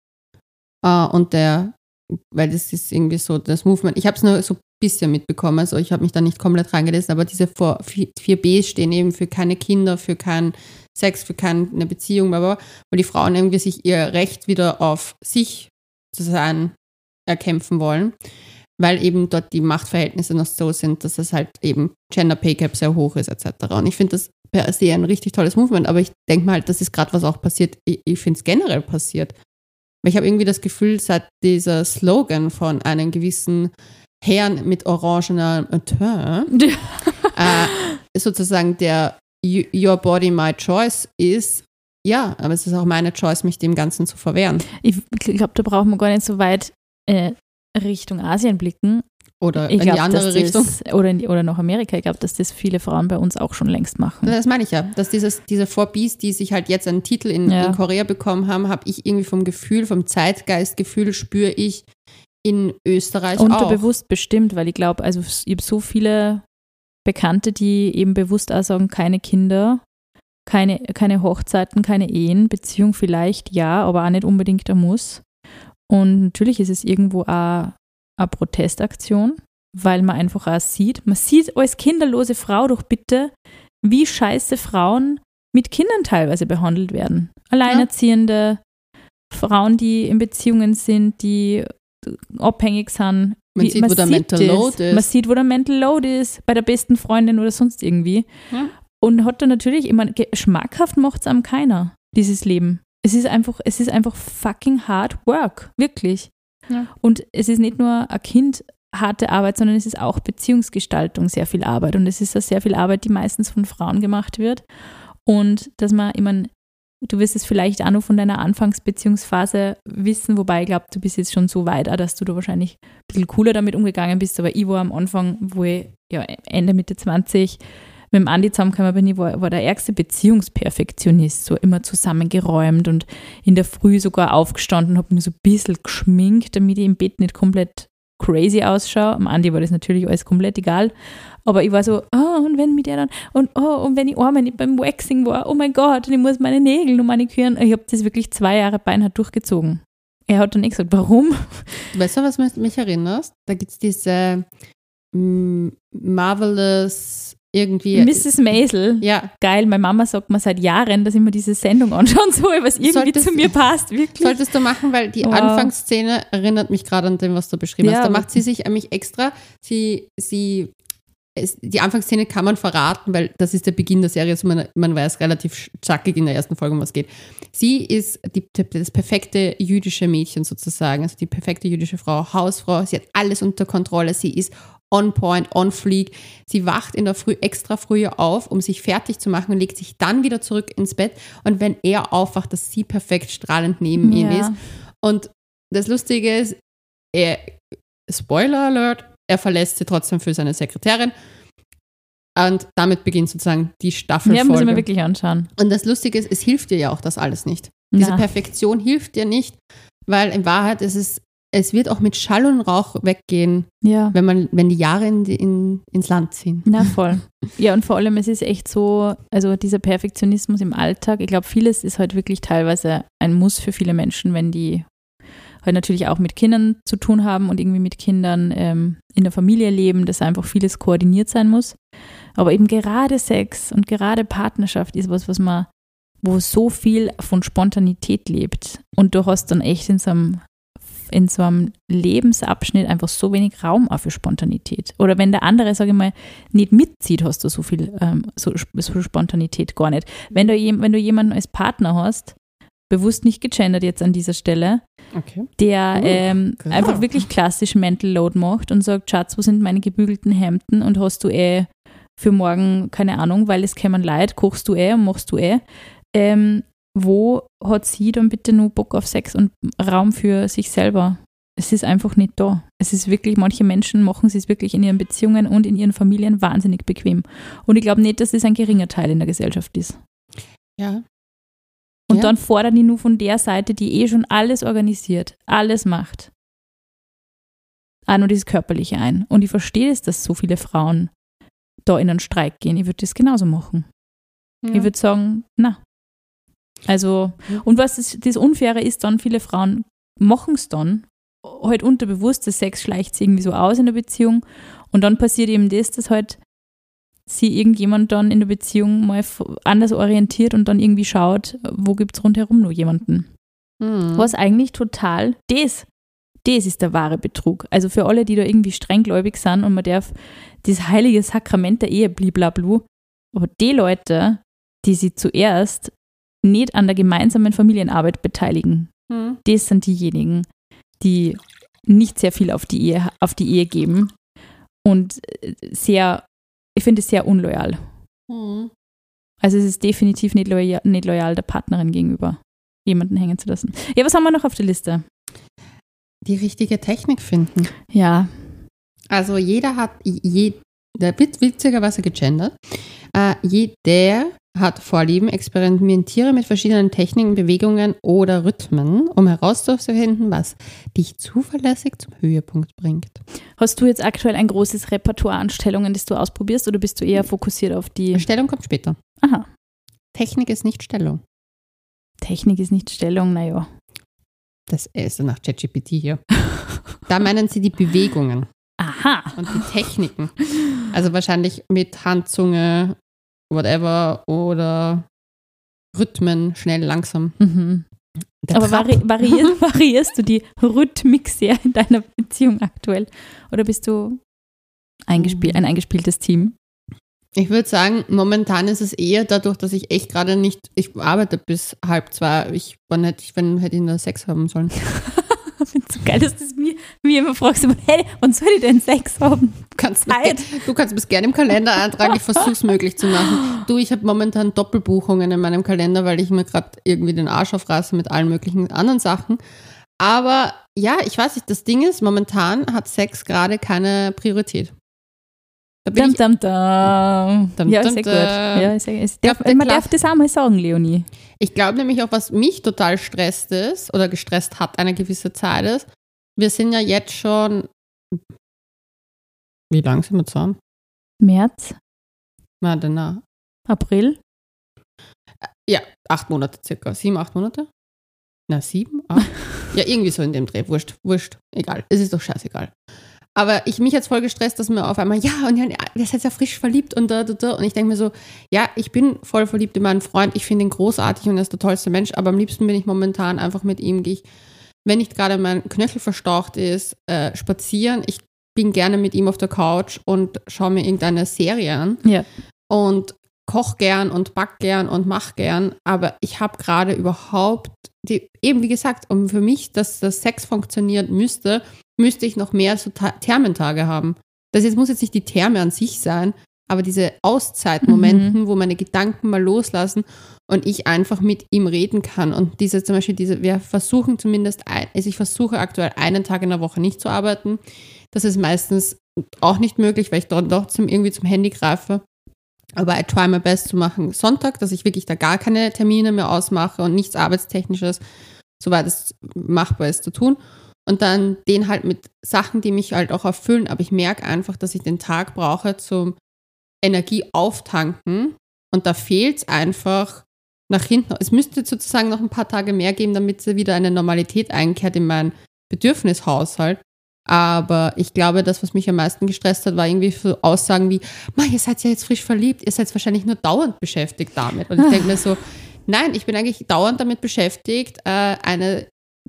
Weil das ist irgendwie so das Movement. Ich habe es nur so ein bisschen mitbekommen, also ich habe mich da nicht komplett reingelesen, aber diese 4Bs stehen eben für keine Kinder, für keinen Sex, für keine Beziehung, weil die Frauen irgendwie sich ihr Recht wieder auf sich zu sein erkämpfen wollen, weil eben dort die Machtverhältnisse noch so sind, dass es halt eben Gender Pay Gap sehr hoch ist etc. Und ich finde das per se ein richtig tolles Movement, aber ich denke mal, das ist gerade was auch passiert, ich finde es generell passiert. Weil ich habe irgendwie das Gefühl, seit dieser Slogan von einem gewissen Herrn mit orangener Teint, sozusagen der Your Body, My Choice ist, ja, aber es ist auch meine Choice, mich dem Ganzen zu verwehren. Ich glaube, da brauchen wir gar nicht so weit Richtung Asien blicken. Oder in die andere Richtung. Oder nach Amerika. Ich glaube, dass das viele Frauen bei uns auch schon längst machen. Das meine ich ja. Dass diese 4Bs, die sich halt jetzt einen Titel in Korea bekommen haben, habe ich irgendwie vom Gefühl, vom Zeitgeistgefühl spüre ich in Österreich auch. Unterbewusst bestimmt, weil ich glaube, also ich habe so viele Bekannte, die eben bewusst auch sagen, keine Kinder, keine Hochzeiten, keine Ehen, Beziehung vielleicht ja, aber auch nicht unbedingt ein Muss. Und natürlich ist es irgendwo auch eine Protestaktion, weil man einfach auch sieht, als kinderlose Frau doch bitte, wie scheiße Frauen mit Kindern teilweise behandelt werden. Alleinerziehende Frauen, die in Beziehungen sind, die abhängig sind. Man sieht, wo der Mental Load ist. Man sieht, wo der Mental Load ist, bei der besten Freundin oder sonst irgendwie. Ja. Und hat dann natürlich, ich meine, schmackhaft macht es einem keiner, dieses Leben. Es ist einfach fucking hard work, wirklich. Ja. Und es ist nicht nur ein Kind harte Arbeit, sondern es ist auch Beziehungsgestaltung sehr viel Arbeit. Und es ist auch sehr viel Arbeit, die meistens von Frauen gemacht wird. Und dass man, ich meine, du wirst es vielleicht auch noch von deiner Anfangsbeziehungsphase wissen, wobei ich glaube, du bist jetzt schon so weit, dass du da wahrscheinlich ein bisschen cooler damit umgegangen bist. Aber ich war am Anfang, wo ich Ende, Mitte 20 mit dem Andi zusammengekommen bin, ich war der ärgste Beziehungsperfektionist, so immer zusammengeräumt und in der Früh sogar aufgestanden, habe mich so ein bisschen geschminkt, damit ich im Bett nicht komplett crazy ausschaue. Am Andi war das natürlich alles komplett egal, aber ich war so, und wenn mit der dann, und wenn ich einmal nicht beim Waxing war, oh mein Gott, und ich muss meine Nägel noch maniküren. Ich habe das wirklich 2 Jahre beinhart durchgezogen. Er hat dann gesagt, warum? Weißt du, was mich erinnerst? Da gibt es diese Marvelous irgendwie. Mrs. Maisel. Ja. Geil, meine Mama sagt mir seit Jahren, dass ich mir diese Sendung anschauen soll, was irgendwie zu mir passt, wirklich. Solltest du machen, weil die Anfangsszene erinnert mich gerade an dem, was du beschrieben hast. Da macht sie sich nämlich extra, die Anfangsszene kann man verraten, weil das ist der Beginn der Serie, also man weiß relativ zackig in der ersten Folge, um was geht. Sie ist das perfekte jüdische Mädchen sozusagen, also die perfekte jüdische Frau, Hausfrau, sie hat alles unter Kontrolle, sie ist on point, on fleek. Sie wacht in der Früh extra früher auf, um sich fertig zu machen und legt sich dann wieder zurück ins Bett. Und wenn er aufwacht, dass sie perfekt strahlend neben ihm ist. Und das Lustige ist, Spoiler Alert, er verlässt sie trotzdem für seine Sekretärin. Und damit beginnt sozusagen die Staffelfolge. Ja, müssen wir wirklich anschauen. Und das Lustige ist, es hilft dir ja auch das alles nicht. Diese Perfektion hilft dir nicht, weil in Wahrheit es wird auch mit Schall und Rauch weggehen, wenn die Jahre ins Land ziehen. Na voll. Ja, und vor allem, es ist echt so, also dieser Perfektionismus im Alltag, ich glaube, vieles ist halt wirklich teilweise ein Muss für viele Menschen, wenn die halt natürlich auch mit Kindern zu tun haben und irgendwie mit Kindern in der Familie leben, dass einfach vieles koordiniert sein muss. Aber eben gerade Sex und gerade Partnerschaft ist was wo so viel von Spontanität lebt. Und du hast dann echt in so einem Lebensabschnitt einfach so wenig Raum auch für Spontanität. Oder wenn der andere, sage ich mal, nicht mitzieht, hast du so viel so Spontanität gar nicht. Wenn du jemanden als Partner hast, bewusst nicht gegendert jetzt an dieser Stelle, der einfach wirklich klassisch Mental Load macht und sagt, Schatz, wo sind meine gebügelten Hemden und hast du für morgen, keine Ahnung, weil es kämen Leid, kochst du und machst du wo hat sie dann bitte nur Bock auf Sex und Raum für sich selber? Es ist einfach nicht da. Es ist wirklich, manche Menschen machen es wirklich in ihren Beziehungen und in ihren Familien wahnsinnig bequem. Und ich glaube nicht, dass das ein geringer Teil in der Gesellschaft ist. Ja. Und dann fordern die nur von der Seite, die schon alles organisiert, alles macht, auch nur das Körperliche ein. Und ich verstehe es, dass so viele Frauen da in einen Streik gehen. Ich würde das genauso machen. Ja. Ich würde sagen, na. Also, und was das Unfaire ist dann, viele Frauen machen es dann halt unterbewusst, der Sex schleicht sich irgendwie so aus in der Beziehung und dann passiert eben das, dass halt sie irgendjemand dann in der Beziehung mal anders orientiert und dann irgendwie schaut, wo gibt es rundherum noch jemanden. Was eigentlich total das ist der wahre Betrug. Also für alle, die da irgendwie strenggläubig sind und man darf das heilige Sakrament der Ehe bliblablu, aber die Leute, die sich zuerst nicht an der gemeinsamen Familienarbeit beteiligen, das sind diejenigen, die nicht sehr viel auf die Ehe geben und ich finde es sehr unloyal. Also es ist definitiv nicht loyal der Partnerin gegenüber, jemanden hängen zu lassen. Ja, was haben wir noch auf der Liste? Die richtige Technik finden. Ja. Also jeder hat, der wird witzigerweise gegendert, jeder hat Vorlieben, experimentiere mit verschiedenen Techniken, Bewegungen oder Rhythmen, um herauszufinden, was dich zuverlässig zum Höhepunkt bringt. Hast du jetzt aktuell ein großes Repertoire an Stellungen, das du ausprobierst, oder bist du eher fokussiert auf die… Stellung kommt später. Aha. Technik ist nicht Stellung. Technik ist nicht Stellung, naja. Das ist nach ChatGPT hier. Da meinen sie die Bewegungen. Aha. Und die Techniken. Also wahrscheinlich mit Handzunge, whatever, oder Rhythmen, schnell, langsam. Mhm. Aber variierst du die Rhythmik sehr in deiner Beziehung aktuell? Oder bist du ein eingespieltes Team? Ich würde sagen, momentan ist es eher dadurch, dass ich echt gerade nicht, ich arbeite bis 1:30. Hätte ich nur Sex haben sollen. Ich finde es so geil, dass du mir immer fragst, hey, wann soll ich denn Sex haben? Du kannst es gerne im Kalender eintragen, ich versuche es möglich zu machen. Du, ich habe momentan Doppelbuchungen in meinem Kalender, weil ich mir gerade irgendwie den Arsch aufreiße mit allen möglichen anderen Sachen. Aber ja, ich weiß nicht, das Ding ist, momentan hat Sex gerade keine Priorität. Ja, sehr gut. Ja, man darf das auch mal sagen, Leonie. Ich glaube nämlich auch, was mich total gestresst hat eine gewisse Zeit ist, wir sind ja jetzt schon, wie lange sind wir zusammen? März? Na. April? Ja, 8 Monate circa. 7, 8 Monate? Na, 7, 8? Ja, irgendwie so in dem Dreh. Wurscht. Egal. Es ist doch scheißegal. Aber mich hat es voll gestresst, dass mir auf einmal, ihr seid ja frisch verliebt und da. Und ich denke mir so, ja, ich bin voll verliebt in meinen Freund, ich finde ihn großartig und er ist der tollste Mensch, aber am liebsten bin ich momentan einfach mit ihm, wenn nicht gerade mein Knöchel verstaucht ist, spazieren. Ich bin gerne mit ihm auf der Couch und schaue mir irgendeine Serie an. Ja. Und koch gern und back gern und mach gern, aber ich habe gerade überhaupt, eben wie gesagt, um für mich, dass das Sex funktioniert müsste ich noch mehr so Thermentage haben. Das muss jetzt nicht die Therme an sich sein, aber diese Auszeitmomenten, wo meine Gedanken mal loslassen und ich einfach mit ihm reden kann. Und wir versuchen ich versuche aktuell einen Tag in der Woche nicht zu arbeiten. Das ist meistens auch nicht möglich, weil ich dann doch irgendwie zum Handy greife. Aber I try my best zu machen Sonntag, dass ich wirklich da gar keine Termine mehr ausmache und nichts Arbeitstechnisches, soweit es machbar ist, zu tun. Und dann den halt mit Sachen, die mich halt auch erfüllen. Aber ich merke einfach, dass ich den Tag brauche zum Energie auftanken. Und da fehlt es einfach nach hinten. Es müsste sozusagen noch ein paar Tage mehr geben, damit wieder eine Normalität einkehrt in meinen Bedürfnishaushalt. Aber ich glaube, das, was mich am meisten gestresst hat, war irgendwie so Aussagen wie, ihr seid ja jetzt frisch verliebt, ihr seid wahrscheinlich nur dauernd beschäftigt damit. Und ich denke mir so, nein, ich bin eigentlich dauernd damit beschäftigt, eine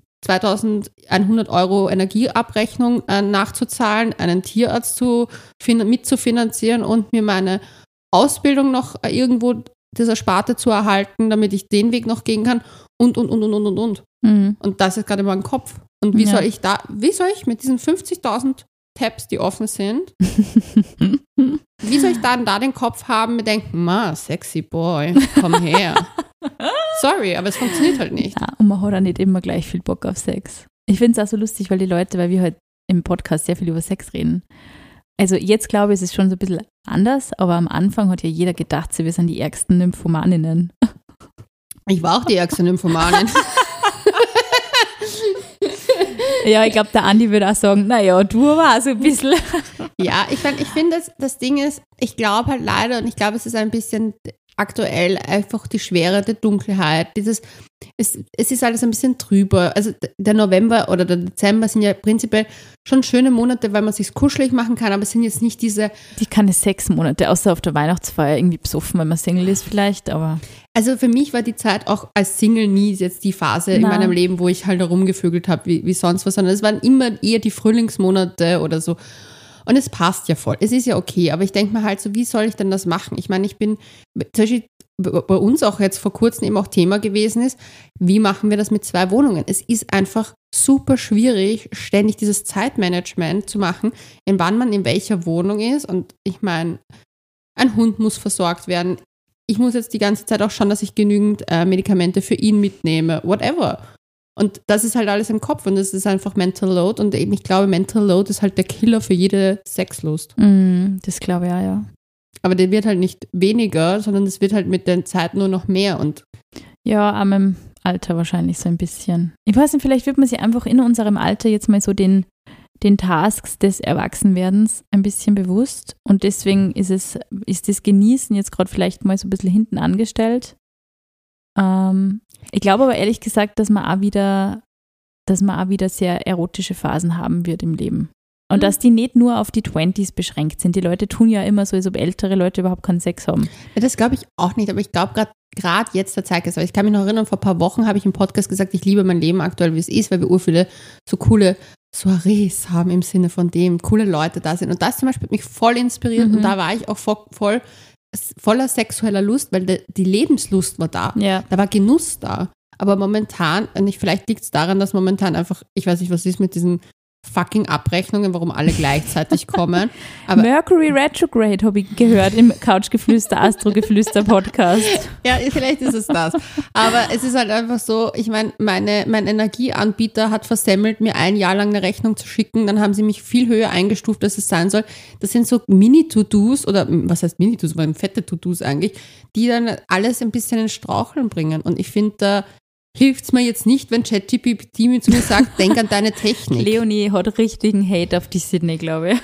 2.100 € Energieabrechnung nachzuzahlen, einen Tierarzt mitzufinanzieren und mir meine Ausbildung noch irgendwo dieser Sparte zu erhalten, damit ich den Weg noch gehen kann und. Mhm. Und das ist gerade in meinem Kopf. Und wie soll ich mit diesen 50.000 Tabs, die offen sind, wie soll ich dann da den Kopf haben, mir denken, sexy boy, komm her. Sorry, aber es funktioniert halt nicht. Ja, und man hat auch nicht immer gleich viel Bock auf Sex. Ich finde es auch so lustig, weil wir halt im Podcast sehr viel über Sex reden. Also jetzt glaube ich, es ist schon so ein bisschen anders, aber am Anfang hat ja jeder gedacht, wir sind die ärgsten Nymphomaninnen. Ich war auch die ärgste Nymphomanin. Ja, ich glaube, der Andi würde auch sagen, naja, du warst so ein bisschen. Ja, ich finde, das Ding ist, ich glaube halt leider, und ich glaube, es ist ein bisschen aktuell einfach die Schwere der Dunkelheit, es ist alles ein bisschen trüber. Also der November oder der Dezember sind ja prinzipiell schon schöne Monate, weil man sich kuschelig machen kann, aber es sind jetzt nicht diese... Die keine 6 Monate, außer auf der Weihnachtsfeier irgendwie besoffen, wenn man Single ist vielleicht, aber... Also für mich war die Zeit auch als Single nie jetzt die Phase in meinem Leben, wo ich halt herumgevögelt habe wie sonst was, sondern es waren immer eher die Frühlingsmonate oder so. Und es passt ja voll. Es ist ja okay, aber ich denke mir halt so, wie soll ich denn das machen? Ich meine, ich bin, zum Beispiel bei uns auch jetzt vor kurzem eben auch Thema gewesen ist, wie machen wir das mit 2 Wohnungen? Es ist einfach super schwierig, ständig dieses Zeitmanagement zu machen, in wann man in welcher Wohnung ist. Und ich meine, ein Hund muss versorgt werden. Ich muss jetzt die ganze Zeit auch schauen, dass ich genügend Medikamente für ihn mitnehme, whatever. Und das ist halt alles im Kopf und das ist einfach Mental Load und eben ich glaube, Mental Load ist halt der Killer für jede Sexlust. Das glaube ich ja. Aber der wird halt nicht weniger, sondern es wird halt mit der Zeit nur noch mehr. Und ja, am im Alter wahrscheinlich so ein bisschen. Ich weiß nicht, vielleicht wird man sich einfach in unserem Alter jetzt mal so den Tasks des Erwachsenwerdens ein bisschen bewusst und deswegen ist das Genießen jetzt gerade vielleicht mal so ein bisschen hinten angestellt. Ich glaube aber ehrlich gesagt, dass man auch wieder sehr erotische Phasen haben wird im Leben. Und dass die nicht nur auf die 20s beschränkt sind. Die Leute tun ja immer so, als ob ältere Leute überhaupt keinen Sex haben. Ja, das glaube ich auch nicht, aber ich glaube gerade jetzt der Zeitgeist, weil ich kann mich noch erinnern, vor ein paar Wochen habe ich im Podcast gesagt, ich liebe mein Leben aktuell, wie es ist, weil wir viele so coole Soirees haben im Sinne von dem, coole Leute da sind. Und das zum Beispiel hat mich voll inspiriert und da war ich auch voller sexueller Lust, weil die Lebenslust war da. Ja. Da war Genuss da. Aber momentan, vielleicht liegt es daran, dass momentan einfach, ich weiß nicht, was ist mit diesen fucking Abrechnungen, warum alle gleichzeitig kommen. Aber Mercury Retrograde habe ich gehört im Couchgeflüster, Astrogeflüster Podcast. Ja, vielleicht ist es das. Aber es ist halt einfach so, ich meine, mein Energieanbieter hat versemmelt, mir 1 Jahr lang eine Rechnung zu schicken. Dann haben sie mich viel höher eingestuft, als es sein soll. Das sind so Mini-To-Dos oder was heißt Mini-To-Dos, aber fette To-Dos eigentlich, die dann alles ein bisschen in Straucheln bringen. Und ich finde, da hilft es mir jetzt nicht, wenn ChatGPT mir zu mir sagt, denk an deine Technik. Leonie hat richtigen Hate auf die Sydney, glaube ich.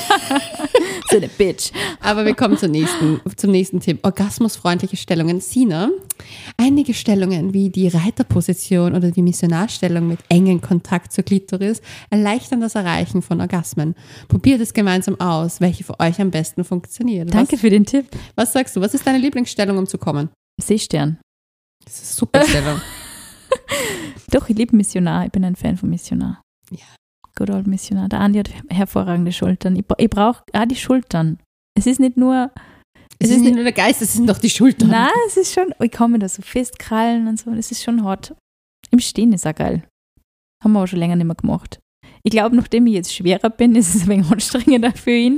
So eine Bitch. Aber wir kommen zum nächsten Tipp. Orgasmusfreundliche Stellungen. Sina, einige Stellungen wie die Reiterposition oder die Missionarstellung mit engem Kontakt zur Klitoris erleichtern das Erreichen von Orgasmen. Probiert es gemeinsam aus, welche für euch am besten funktioniert. Danke für den Tipp. Was sagst du? Was ist deine Lieblingsstellung, um zu kommen? Seestern. Das ist eine super Stellung. Doch, ich liebe Missionar. Ich bin ein Fan von Missionar. Ja. Good old Missionar. Der Andi hat hervorragende Schultern. Ich brauche auch die Schultern. Es ist nicht nur... Es ist nicht nur der Geist, es sind doch die Schultern. Nein, es ist schon... Ich kann mir da so festkrallen und so. Es ist schon hot. Im Stehen ist auch geil. Haben wir aber schon länger nicht mehr gemacht. Ich glaube, nachdem ich jetzt schwerer bin, ist es ein wenig anstrengender für ihn.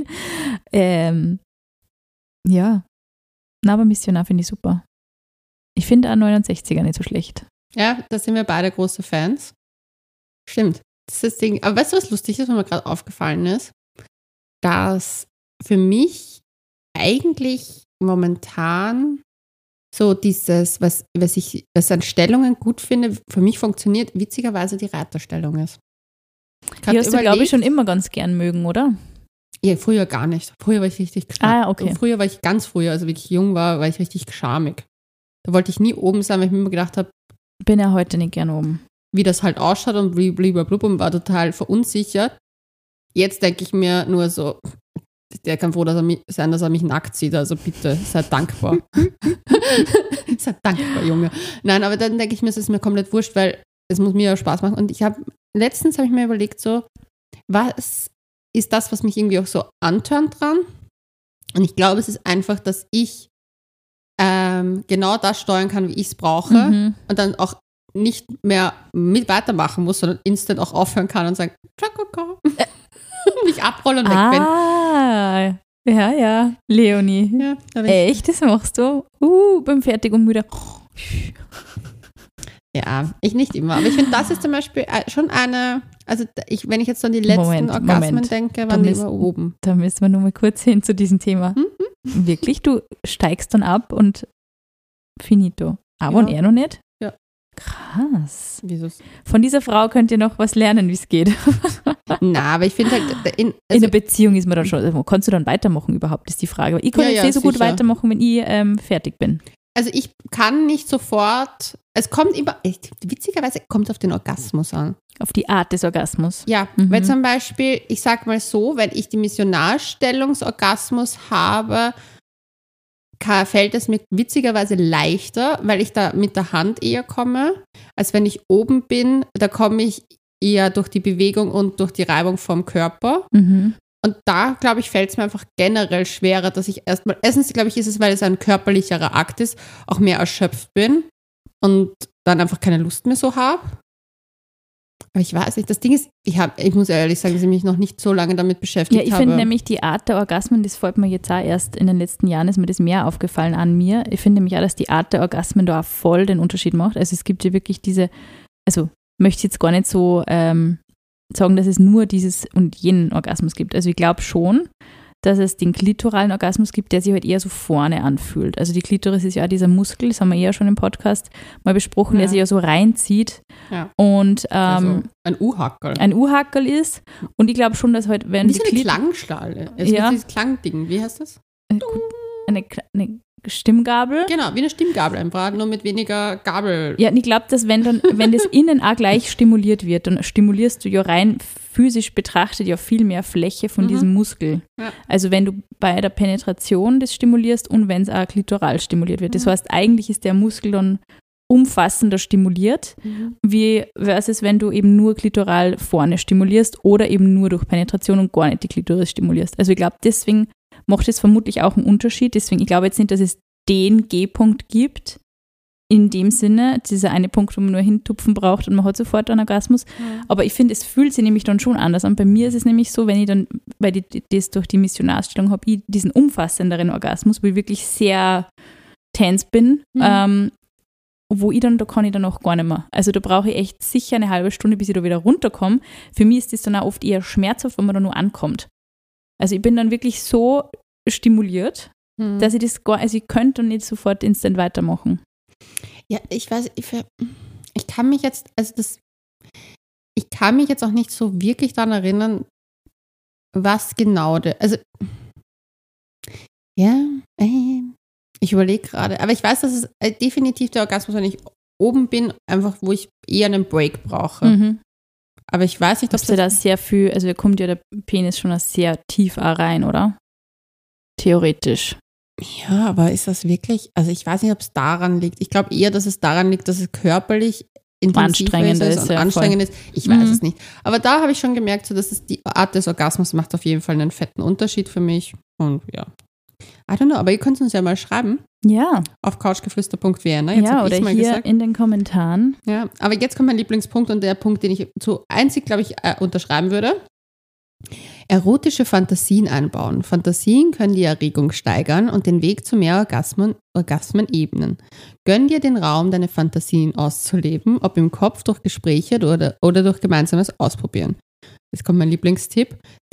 Ja. Na, aber Missionar finde ich super. Ich finde auch 69er nicht so schlecht. Ja, da sind wir beide große Fans. Stimmt. Das ist das Ding. Aber weißt du, was lustig ist, was mir gerade aufgefallen ist? Dass für mich eigentlich momentan so dieses, was ich an Stellungen gut finde, für mich funktioniert, witzigerweise die Reiterstellung ist. Die hast du, glaube ich, schon immer ganz gern mögen, oder? Ja, früher gar nicht. Früher war ich richtig geschmackt. Okay. Früher war ich ganz früher, also wie ich jung war ich richtig schamig. Da wollte ich nie oben sein, weil ich mir immer gedacht habe, bin ja heute nicht gern oben. Wie das halt ausschaut und blablabla und war total verunsichert. Jetzt denke ich mir nur so, der kann froh dass er mich nackt sieht, also bitte, seid dankbar. Seid dankbar, Junge. Nein, aber dann denke ich mir, es ist mir komplett wurscht, weil es muss mir ja Spaß machen. Und letztens habe ich mir überlegt, so, was ist das, was mich irgendwie auch so antörnt dran? Und ich glaube, es ist einfach, dass ich genau das steuern kann, wie ich es brauche und dann auch nicht mehr mit weitermachen muss, sondern instant auch aufhören kann und sagen, und ich abrollen und weg bin. Ja, Leonie. Ja, echt, das machst du? Beim Fertig und müde. Ja, ich nicht immer, aber ich finde, das ist zum Beispiel schon eine, also wenn ich jetzt so an die letzten Orgasmen denke, waren die immer oben. Da müssen wir nur mal kurz hin zu diesem Thema. Wirklich, du steigst dann ab und finito. Aber und er noch nicht? Ja. Krass. Wieso? Von dieser Frau könnt ihr noch was lernen, wie es geht. Na, aber ich finde halt... in der Beziehung ist man dann schon... Kannst du dann weitermachen überhaupt, ist die Frage. Ich kann jetzt nicht so gut weitermachen, wenn ich fertig bin. Also ich kann nicht sofort, es kommt immer, witzigerweise kommt auf den Orgasmus an. Auf die Art des Orgasmus. Ja, weil zum Beispiel, ich sag mal so, wenn ich die Missionarstellungsorgasmus habe, fällt es mir witzigerweise leichter, weil ich da mit der Hand eher komme, als wenn ich oben bin, da komme ich eher durch die Bewegung und durch die Reibung vom Körper. Und da, glaube ich, fällt es mir einfach generell schwerer, dass ich erstens, glaube ich, ist es, weil es ein körperlicherer Akt ist, auch mehr erschöpft bin und dann einfach keine Lust mehr so habe. Aber ich weiß nicht, das Ding ist, ich muss ehrlich sagen, dass ich mich noch nicht so lange damit beschäftigt habe. Ja, ich finde nämlich die Art der Orgasmen, das fällt mir jetzt auch erst in den letzten Jahren, ist mir das mehr aufgefallen an mir. Ich finde nämlich auch, dass die Art der Orgasmen da auch voll den Unterschied macht. Also es gibt ja wirklich also möchte ich jetzt gar nicht so sagen, dass es nur dieses und jenen Orgasmus gibt. Also ich glaube schon, dass es den klitoralen Orgasmus gibt, der sich halt eher so vorne anfühlt. Also die Klitoris ist ja auch dieser Muskel, das haben wir ja schon im Podcast mal besprochen, der sich ja so reinzieht. Ja. Und also ein U-Hackerl. Ein U-Hackerl ist. Und ich glaube schon, dass halt, wenn wie so eine Klangschale. Also dieses Klangding, wie heißt das? Eine Stimmgabel. Genau, wie eine Stimmgabel einfach, nur mit weniger Gabel. Ja, und ich glaube, dass wenn das innen auch gleich stimuliert wird, dann stimulierst du ja rein physisch betrachtet ja viel mehr Fläche von diesem Muskel. Ja. Also wenn du bei der Penetration das stimulierst und wenn es auch klitoral stimuliert wird. Das heißt, eigentlich ist der Muskel dann umfassender stimuliert, wie versus wenn du eben nur klitoral vorne stimulierst oder eben nur durch Penetration und gar nicht die Klitoris stimulierst. Also ich glaube, deswegen macht es vermutlich auch einen Unterschied. Deswegen, ich glaube jetzt nicht, dass es den G-Punkt gibt, in dem Sinne, dieser eine Punkt, wo man nur hintupfen braucht und man hat sofort einen Orgasmus. Ja. Aber ich finde, es fühlt sich nämlich dann schon anders an. Bei mir ist es nämlich so, wenn ich dann, weil ich das durch die Missionarstellung habe, ich diesen umfassenderen Orgasmus, wo ich wirklich sehr tense bin, wo da kann ich dann auch gar nicht mehr. Also da brauche ich echt sicher eine halbe Stunde, bis ich da wieder runterkomme. Für mich ist das dann auch oft eher schmerzhaft, wenn man da nur ankommt. Also ich bin dann wirklich so stimuliert, dass ich ich könnte dann nicht sofort instant weitermachen. Ja, ich weiß, ich kann mich jetzt, ich kann mich jetzt auch nicht so wirklich daran erinnern, was genau ich überlege gerade, aber ich weiß, dass es definitiv der Orgasmus, wenn ich oben bin, einfach, wo ich eher einen Break brauche. Aber ich weiß nicht, ob das sehr viel, also da kommt ja der Penis schon sehr tief rein, oder? Theoretisch. Ja, aber ist das wirklich, also ich weiß nicht, ob es daran liegt. Ich glaube eher, dass es daran liegt, dass es körperlich anstrengend ist. Anstrengend ist. Ich weiß es nicht. Aber da habe ich schon gemerkt, so, dass es die Art des Orgasmus macht auf jeden Fall einen fetten Unterschied für mich. Und ja. I don't know, aber ihr könnt uns ja mal schreiben. Ja. Auf couchgeflüster.wien. Ne? Ja, oder mal hier gesagt. In den Kommentaren. Ja, aber jetzt kommt mein Lieblingspunkt und der Punkt, den ich so einzig, glaube ich, unterschreiben würde. Erotische Fantasien einbauen. Fantasien können die Erregung steigern und den Weg zu mehr Orgasmen ebnen. Gönn dir den Raum, deine Fantasien auszuleben, ob im Kopf durch Gespräche oder durch gemeinsames Ausprobieren. Jetzt kommt mein Lieblingstipp.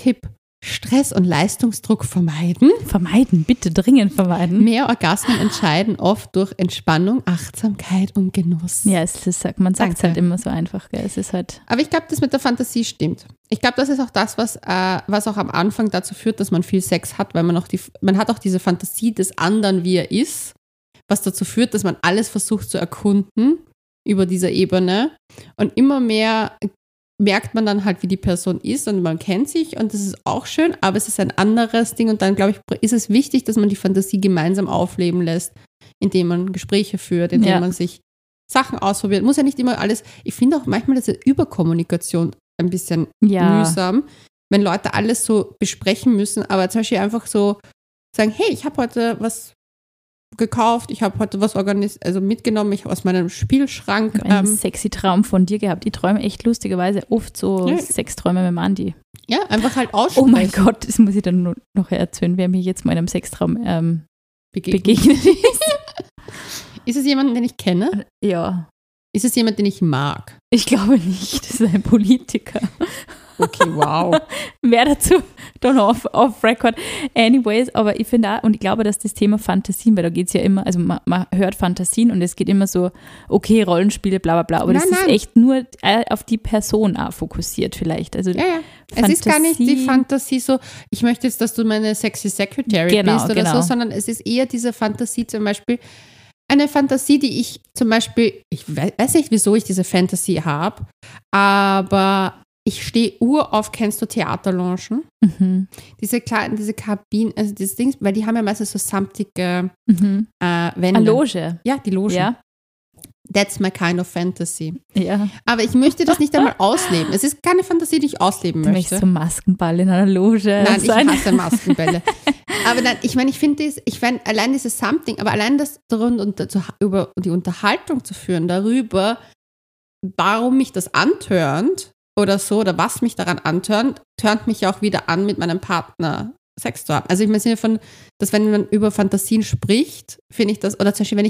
Stress und Leistungsdruck vermeiden. Vermeiden, bitte dringend vermeiden. Mehr Orgasmen entscheiden oft durch Entspannung, Achtsamkeit und Genuss. Ja, man sagt es halt immer so einfach. Gell? Es ist halt. Aber ich glaube, das mit der Fantasie stimmt. Ich glaube, das ist auch das, was auch am Anfang dazu führt, dass man viel Sex hat, weil man hat auch diese Fantasie des anderen, wie er ist, was dazu führt, dass man alles versucht zu erkunden über dieser Ebene und immer mehr merkt man dann halt, wie die Person ist und man kennt sich und das ist auch schön, aber es ist ein anderes Ding und dann, glaube ich, ist es wichtig, dass man die Fantasie gemeinsam aufleben lässt, indem man Gespräche führt, indem man sich Sachen ausprobiert. Muss ja nicht immer alles, ich finde auch manchmal diese Überkommunikation ein bisschen mühsam, wenn Leute alles so besprechen müssen, aber zum Beispiel einfach so sagen, hey, ich habe heute was gekauft, ich habe heute was mitgenommen, ich habe aus meinem Spielschrank. Einen sexy Traum von dir gehabt. Ich träume echt lustigerweise oft so Sexträume mit dem Andi. Ja, einfach halt aussprechen. Oh mein Gott, das muss ich dann noch erzählen, wer mir jetzt mal in einem Sextraum begegnet ist. Ist es jemand, den ich kenne? Ja. Ist es jemand, den ich mag? Ich glaube nicht, das ist ein Politiker. Okay, wow. Mehr dazu dann off record. Anyways, aber ich finde auch, und ich glaube, dass das Thema Fantasien, weil da geht es ja immer, also man hört Fantasien und es geht immer so, okay, Rollenspiele, bla bla bla, aber das ist echt nur auf die Person auch fokussiert vielleicht. Also es ist gar nicht die Fantasie so, ich möchte jetzt, dass du meine sexy Secretary bist oder so, sondern es ist eher diese Fantasie zum Beispiel, eine Fantasie, die ich zum Beispiel, ich weiß nicht, wieso ich diese Fantasie habe, aber ich stehe auf, kennst du Theaterloungen? Mhm. Diese Kabinen, also dieses Ding, weil die haben ja meistens so samtige Wände. Eine Loge. Ja, die Logen. Ja. That's my kind of fantasy. Ja. Aber ich möchte das nicht einmal ausleben. Es ist keine Fantasie, die ich ausleben möchte. Du möchtest so Maskenball in einer Loge Nein, sein. ich hasse Maskenbälle. Aber nein, ich finde allein dieses Something, aber allein das über die Unterhaltung zu führen, darüber, warum mich das antörnt oder so, oder was mich daran antörnt, turnt mich auch wieder an, mit meinem Partner Sex zu haben. Also ich meine, im Sinne von, dass wenn man über Fantasien spricht, finde ich das, oder zum Beispiel,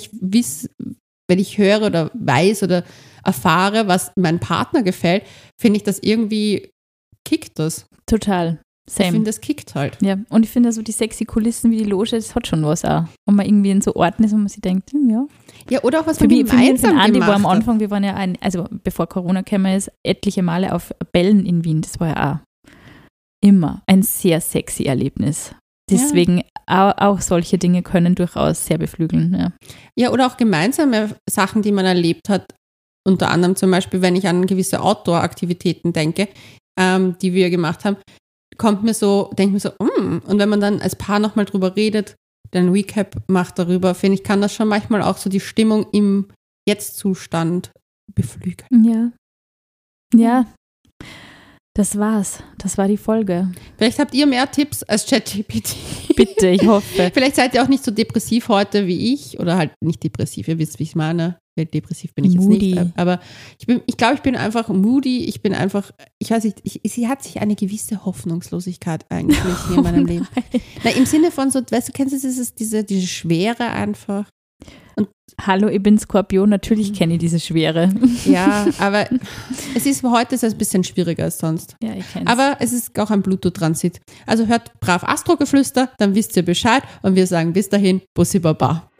wenn ich höre oder weiß oder erfahre, was meinem Partner gefällt, finde ich das irgendwie, kickt das. Total. Same. Ich finde, das kickt halt. Ja, und ich finde so die sexy Kulissen wie die Loge, das hat schon was auch. Und man irgendwie in so Orten ist, wo man sich denkt, ja. Ja, oder auch was man gemeinsam Andi gemacht war am hat. Anfang, wir waren ja also bevor Corona gekommen ist, etliche Male auf Bällen in Wien. Das war ja auch immer ein sehr sexy Erlebnis. Deswegen auch solche Dinge können durchaus sehr beflügeln. Ja. Ja, oder auch gemeinsame Sachen, die man erlebt hat. Unter anderem zum Beispiel, wenn ich an gewisse Outdoor-Aktivitäten denke, die wir gemacht haben, denke ich mir so, und wenn man dann als Paar nochmal drüber redet, dann Recap macht darüber, finde ich, kann das schon manchmal auch so die Stimmung im Jetzt-Zustand beflügeln. Ja. Ja. Das war's. Das war die Folge. Vielleicht habt ihr mehr Tipps als ChatGPT. Bitte, ich hoffe. Vielleicht seid ihr auch nicht so depressiv heute wie ich, oder halt nicht depressiv, ihr wisst, wie ich es meine. Depressiv bin ich moody. Jetzt nicht. Aber ich glaube, ich bin einfach moody. Ich bin einfach, ich weiß nicht, sie hat sich eine gewisse Hoffnungslosigkeit eigentlich in meinem Leben. Na, im Sinne von so, weißt du, kennst du diese Schwere einfach? Und hallo, ich bin Skorpion, natürlich kenne ich diese Schwere. Ja, aber heute ist es ein bisschen schwieriger als sonst. Ja, ich kenn's. Aber es ist auch ein Bluetooth-Transit. Also hört brav Astrogeflüster, dann wisst ihr Bescheid und wir sagen bis dahin, Bussi Baba.